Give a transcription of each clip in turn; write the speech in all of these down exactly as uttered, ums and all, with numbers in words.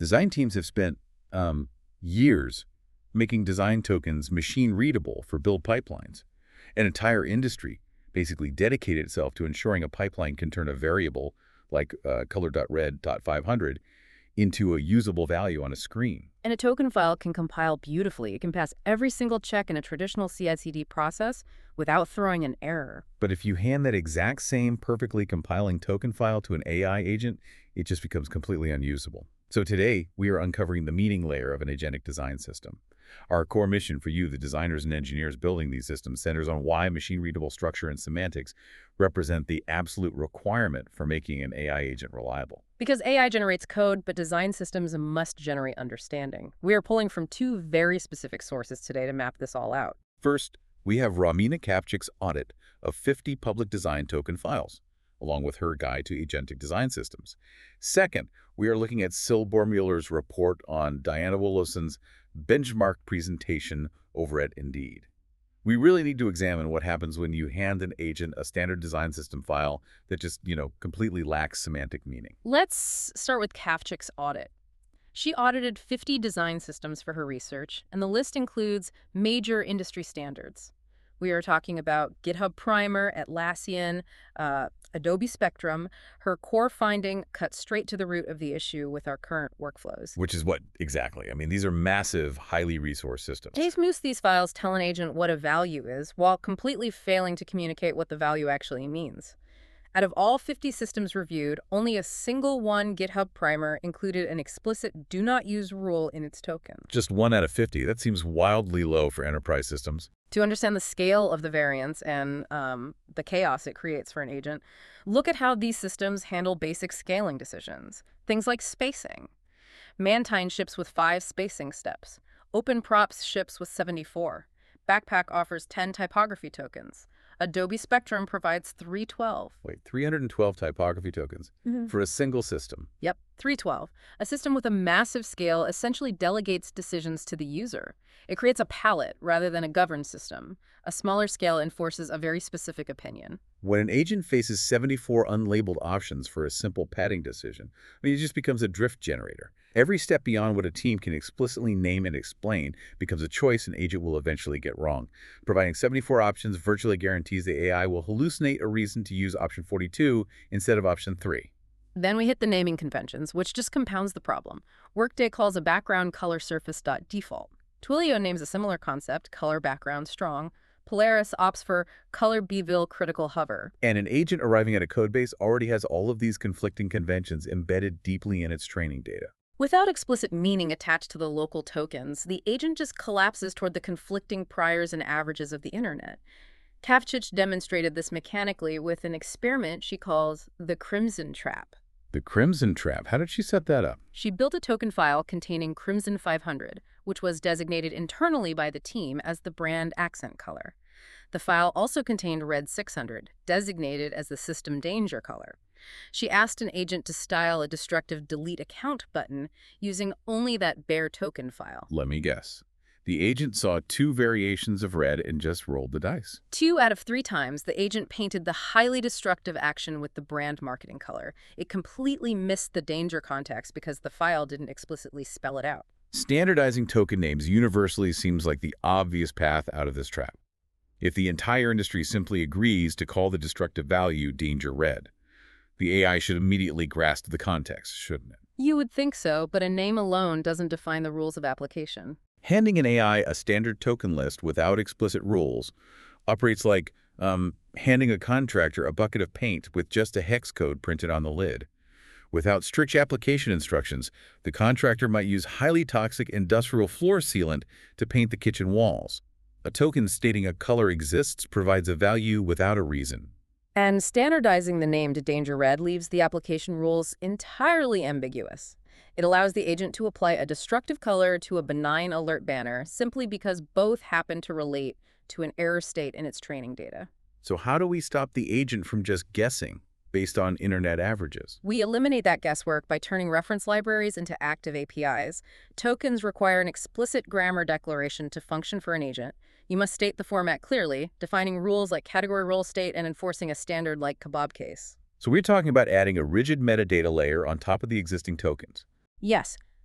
Design teams have spent um, years making design tokens machine-readable for build pipelines. An entire industry basically dedicated itself to ensuring a pipeline can turn a variable like uh, color.red.five hundred into a usable value on a screen. And a token file can compile beautifully. It can pass every single check in a traditional C I C D process without throwing an error. But if you hand that exact same perfectly compiling token file to an A I agent, it just becomes completely unusable. So today, we are uncovering the meaning layer of an agentic design system. Our core mission for you, the designers and engineers building these systems, centers on why machine-readable structure and semantics represent the absolute requirement for making an A I agent reliable. Because A I generates code, but design systems must generate understanding. We are pulling from two very specific sources today to map this all out. First, we have Romina Kapchik's audit of fifty public design token files, along with her guide to agentic design systems. Second, we are looking at Sil Bormuller's report on Diana Wollason's benchmark presentation over at Indeed. We really need to examine what happens when you hand an agent a standard design system file that just, you know, completely lacks semantic meaning. Let's start with Kapchik's audit. She audited fifty design systems for her research, and the list includes major industry standards. We are talking about GitHub Primer, Atlassian, uh, Adobe Spectrum. Her core finding cut straight to the root of the issue with our current workflows. Which is what exactly? I mean, these are massive, highly resourced systems. Chase Moose these files tell an agent what a value is, while completely failing to communicate what the value actually means. Out of all fifty systems reviewed, only a single one, GitHub Primer, included an explicit do not use rule in its token. Just one out of fifty. That seems wildly low for enterprise systems. To understand the scale of the variance and um, the chaos it creates for an agent, look at how these systems handle basic scaling decisions. Things like spacing. Mantine ships with five spacing steps. OpenProps ships with seventy-four. Backpack offers ten typography tokens. Adobe Spectrum provides three hundred twelve. Wait, three hundred twelve typography tokens Mm-hmm. for a single system. Yep, three hundred twelve. A system with a massive scale essentially delegates decisions to the user. It creates a palette rather than a governed system. A smaller scale enforces a very specific opinion. When an agent faces seventy-four unlabeled options for a simple padding decision, I mean, it just becomes a drift generator. Every step beyond what a team can explicitly name and explain becomes a choice an agent will eventually get wrong. Providing seventy-four options virtually guarantees the A I will hallucinate a reason to use option forty-two instead of option three. Then we hit the naming conventions, which just compounds the problem. Workday calls a background color surface.default. Twilio names a similar concept, color background strong. Polaris opts for color Bvil critical hover. And an agent arriving at a codebase already has all of these conflicting conventions embedded deeply in its training data. Without explicit meaning attached to the local tokens, the agent just collapses toward the conflicting priors and averages of the internet. Kapchik demonstrated this mechanically with an experiment she calls the Crimson Trap. The Crimson Trap, how did she set that up? She built a token file containing Crimson five hundred, which was designated internally by the team as the brand accent color. The file also contained Red six hundred, designated as the system danger color. She asked an agent to style a destructive delete account button using only that bare token file. Let me guess. The agent saw two variations of red and just rolled the dice. Two out of three times, the agent painted the highly destructive action with the brand marketing color. It completely missed the danger context because the file didn't explicitly spell it out. Standardizing token names universally seems like the obvious path out of this trap. If the entire industry simply agrees to call the destructive value danger red, the A I should immediately grasp the context, shouldn't it? You would think so, but a name alone doesn't define the rules of application. Handing an A I a standard token list without explicit rules operates like um, handing a contractor a bucket of paint with just a hex code printed on the lid. Without strict application instructions, the contractor might use highly toxic industrial floor sealant to paint the kitchen walls. A token stating a color exists provides a value without a reason. And standardizing the name to Danger Red leaves the application rules entirely ambiguous. It allows the agent to apply a destructive color to a benign alert banner simply because both happen to relate to an error state in its training data. So how do we stop the agent from just guessing based on internet averages? We eliminate that guesswork by turning reference libraries into active A P Is. Tokens require an explicit grammar declaration to function for an agent. You must state the format clearly, defining rules like category role state and enforcing a standard like kebab case. So we're talking about adding a rigid metadata layer on top of the existing tokens. Yes,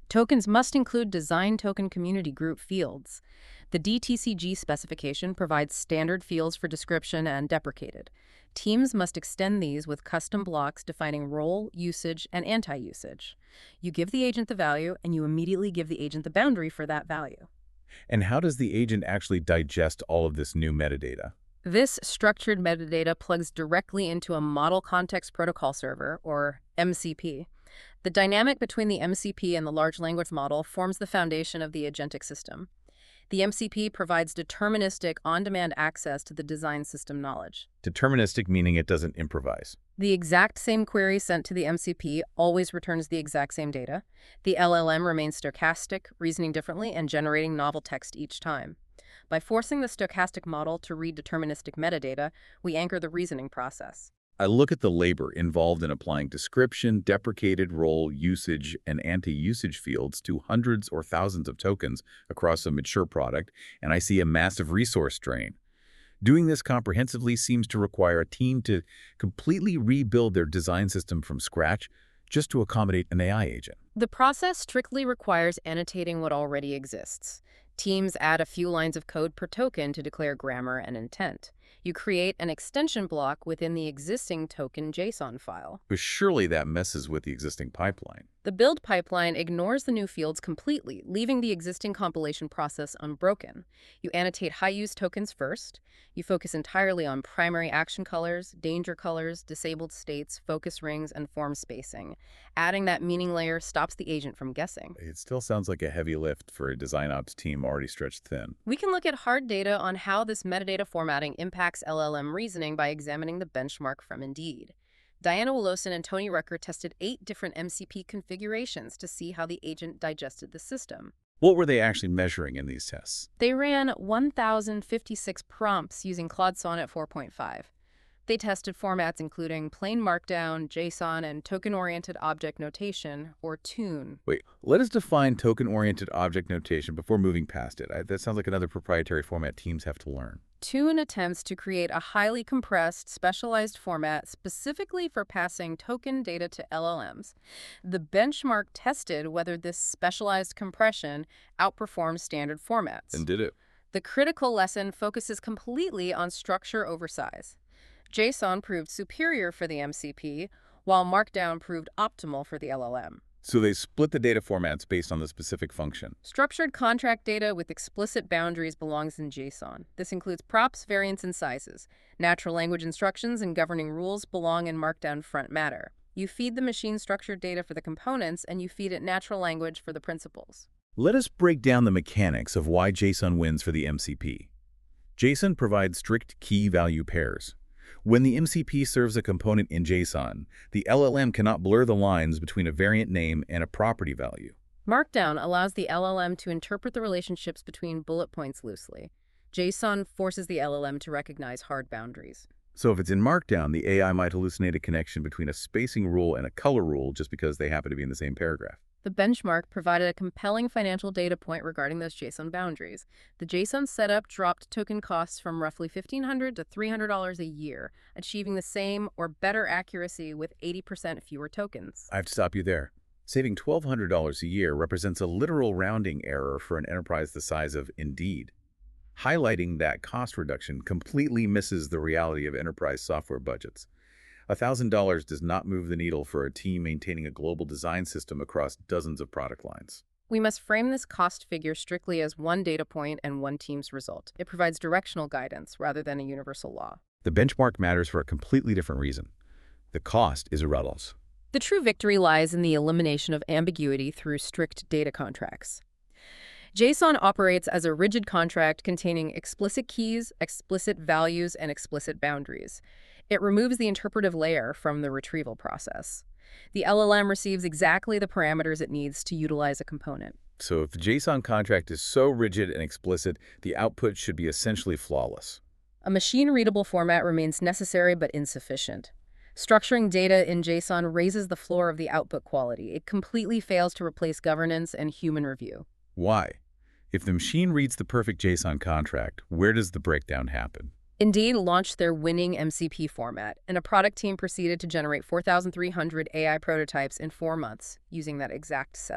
Tokens must include design token community group fields. The D T C G specification provides standard fields for description and deprecated. Teams must extend these with custom blocks defining role, usage, and anti-usage. You give the agent the value, and you immediately give the agent the boundary for that value. And how does the agent actually digest all of this new metadata? This structured metadata plugs directly into a Model Context Protocol Server, or M C P. The dynamic between the M C P and the large language model forms the foundation of the agentic system. The M C P provides deterministic, on-demand access to the design system knowledge. Deterministic meaning it doesn't improvise. The exact same query sent to the M C P always returns the exact same data. The L L M remains stochastic, reasoning differently, and generating novel text each time. By forcing the stochastic model to read deterministic metadata, we anchor the reasoning process. I look at the labor involved in applying description, deprecated role, usage, and anti-usage fields to hundreds or thousands of tokens across a mature product, and I see a massive resource drain. Doing this comprehensively seems to require a team to completely rebuild their design system from scratch just to accommodate an A I agent. The process strictly requires annotating what already exists. Teams add a few lines of code per token to declare grammar and intent. You create an extension block within the existing token JSON file. But surely that messes with the existing pipeline. The build pipeline ignores the new fields completely, leaving the existing compilation process unbroken. You annotate high-use tokens first. You focus entirely on primary action colors, danger colors, disabled states, focus rings, and form spacing. Adding that meaning layer stops the agent from guessing. It still sounds like a heavy lift for a design ops team already stretched thin. We can look at hard data on how this metadata formatting impacts L L M reasoning by examining the benchmark from Indeed. Diana Willowson and Tony Rucker tested eight different M C P configurations to see how the agent digested the system. What were they actually measuring in these tests? They ran one thousand fifty-six prompts using Claude Sonnet four point five. They tested formats including plain Markdown, JSON, and Token-Oriented Object Notation, or TOON. Wait, let us define token-oriented object notation before moving past it. I, that sounds like another proprietary format teams have to learn. TOON attempts to create a highly compressed, specialized format specifically for passing token data to L L Ms. The benchmark tested whether this specialized compression outperforms standard formats. And did it? The critical lesson focuses completely on structure over size. JSON proved superior for the M C P, while Markdown proved optimal for the L L M. So they split the data formats based on the specific function. Structured contract data with explicit boundaries belongs in JSON. This includes props, variants, and sizes. Natural language instructions and governing rules belong in Markdown front matter. You feed the machine structured data for the components, and you feed it natural language for the principles. Let us break down the mechanics of why JSON wins for the M C P. JSON provides strict key-value pairs. When the M C P serves a component in JSON, the L L M cannot blur the lines between a variant name and a property value. Markdown allows the L L M to interpret the relationships between bullet points loosely. JSON forces the L L M to recognize hard boundaries. So if it's in Markdown, the A I might hallucinate a connection between a spacing rule and a color rule just because they happen to be in the same paragraph. The benchmark provided a compelling financial data point regarding those JSON boundaries. The JSON setup dropped token costs from roughly fifteen hundred dollars to three hundred dollars a year, achieving the same or better accuracy with eighty percent fewer tokens. I have to stop you there. Saving twelve hundred dollars a year represents a literal rounding error for an enterprise the size of Indeed. Highlighting that cost reduction completely misses the reality of enterprise software budgets. one thousand dollars does not move the needle for a team maintaining a global design system across dozens of product lines. We must frame this cost figure strictly as one data point and one team's result. It provides directional guidance rather than a universal law. The benchmark matters for a completely different reason. The cost is irrelevant. The true victory lies in the elimination of ambiguity through strict data contracts. JSON operates as a rigid contract containing explicit keys, explicit values, and explicit boundaries. It removes the interpretive layer from the retrieval process. The L L M receives exactly the parameters it needs to utilize a component. So if the JSON contract is so rigid and explicit, the output should be essentially flawless. A machine-readable format remains necessary but insufficient. Structuring data in JSON raises the floor of the output quality. It completely fails to replace governance and human review. Why? If the machine reads the perfect JSON contract, where does the breakdown happen? Indeed launched their winning M C P format, and a product team proceeded to generate four thousand three hundred A I prototypes in four months using that exact setup.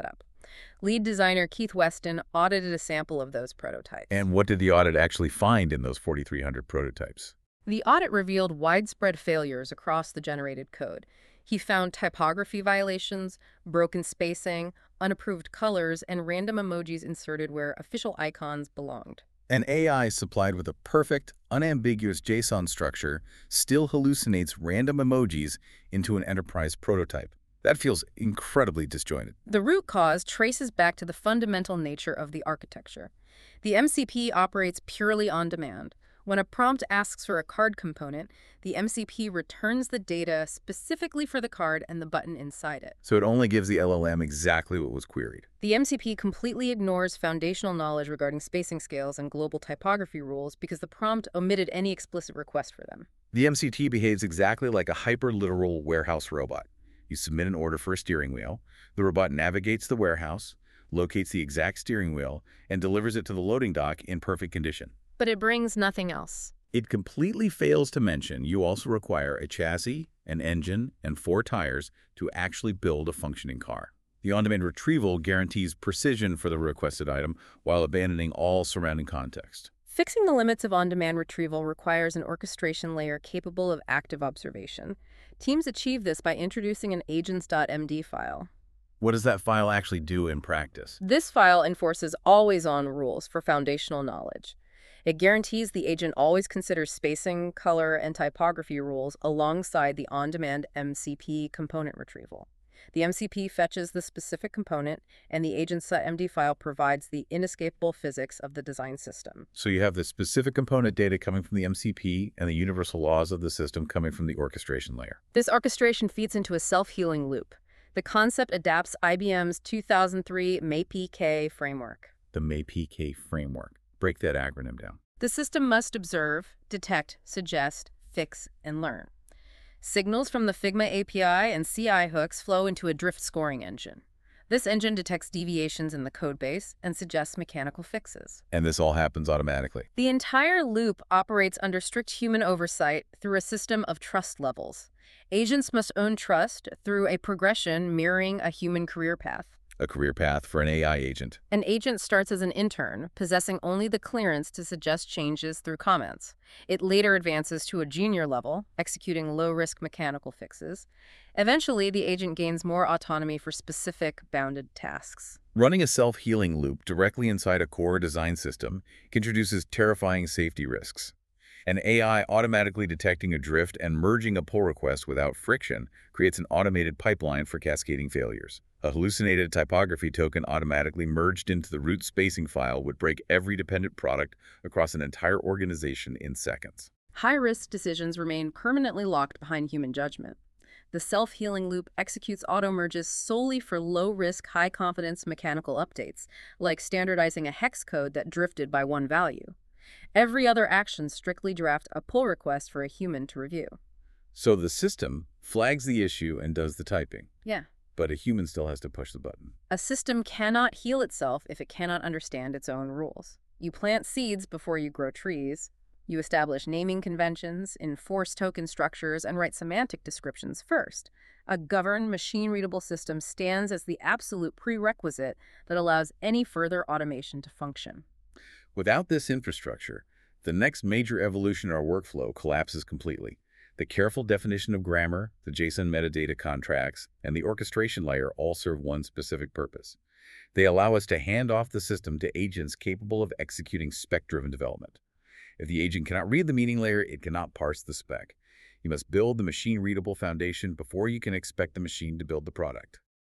Lead designer Keith Weston audited a sample of those prototypes. And what did the audit actually find in those forty-three hundred prototypes? The audit revealed widespread failures across the generated code. He found typography violations, broken spacing, unapproved colors, and random emojis inserted where official icons belonged. An A I supplied with a perfect, unambiguous JSON structure still hallucinates random emojis into an enterprise prototype. That feels incredibly disjointed. The root cause traces back to the fundamental nature of the architecture. The M C P operates purely on demand. When a prompt asks for a card component, the M C P returns the data specifically for the card and the button inside it. So it only gives the L L M exactly what was queried. The M C P completely ignores foundational knowledge regarding spacing scales and global typography rules because the prompt omitted any explicit request for them. The M C T behaves exactly like a hyper-literal warehouse robot. You submit an order for a steering wheel, the robot navigates the warehouse, locates the exact steering wheel, and delivers it to the loading dock in perfect condition. But it brings nothing else. It completely fails to mention you also require a chassis, an engine, and four tires to actually build a functioning car. The on-demand retrieval guarantees precision for the requested item while abandoning all surrounding context. Fixing the limits of on-demand retrieval requires an orchestration layer capable of active observation. Teams achieve this by introducing an agents.md file. What does that file actually do in practice? This file enforces always-on rules for foundational knowledge. It guarantees the agent always considers spacing, color, and typography rules alongside the on-demand M C P component retrieval. The M C P fetches the specific component, and the agents.md file provides the inescapable physics of the design system. So you have the specific component data coming from the M C P and the universal laws of the system coming from the orchestration layer. This orchestration feeds into a self-healing loop. The concept adapts I B M's two thousand three M A P K framework. The M A P K framework. Break that acronym down. The system must observe, detect, suggest, fix, and learn. Signals from the Figma A P I and C I hooks flow into a drift scoring engine. This engine detects deviations in the codebase and suggests mechanical fixes. And this all happens automatically. The entire loop operates under strict human oversight through a system of trust levels. Agents must own trust through a progression mirroring a human career path. A career path for an A I agent. An agent starts as an intern, possessing only the clearance to suggest changes through comments. It later advances to a junior level, executing low-risk mechanical fixes. Eventually, the agent gains more autonomy for specific, bounded tasks. Running a self-healing loop directly inside a core design system introduces terrifying safety risks. An A I automatically detecting a drift and merging a pull request without friction creates an automated pipeline for cascading failures. A hallucinated typography token automatically merged into the root spacing file would break every dependent product across an entire organization in seconds. High-risk decisions remain permanently locked behind human judgment. The self-healing loop executes auto-merges solely for low-risk, high-confidence mechanical updates, like standardizing a hex code that drifted by one value. Every other action strictly drafts a pull request for a human to review. So the system flags the issue and does the typing. Yeah. But a human still has to push the button. A system cannot heal itself if it cannot understand its own rules. You plant seeds before you grow trees. You establish naming conventions, enforce token structures, and write semantic descriptions first. A governed, machine-readable system stands as the absolute prerequisite that allows any further automation to function. Without this infrastructure, the next major evolution in our workflow collapses completely. The careful definition of grammar, the JSON metadata contracts, and the orchestration layer all serve one specific purpose. They allow us to hand off the system to agents capable of executing spec-driven development. If the agent cannot read the meaning layer, it cannot parse the spec. You must build the machine-readable foundation before you can expect the machine to build the product.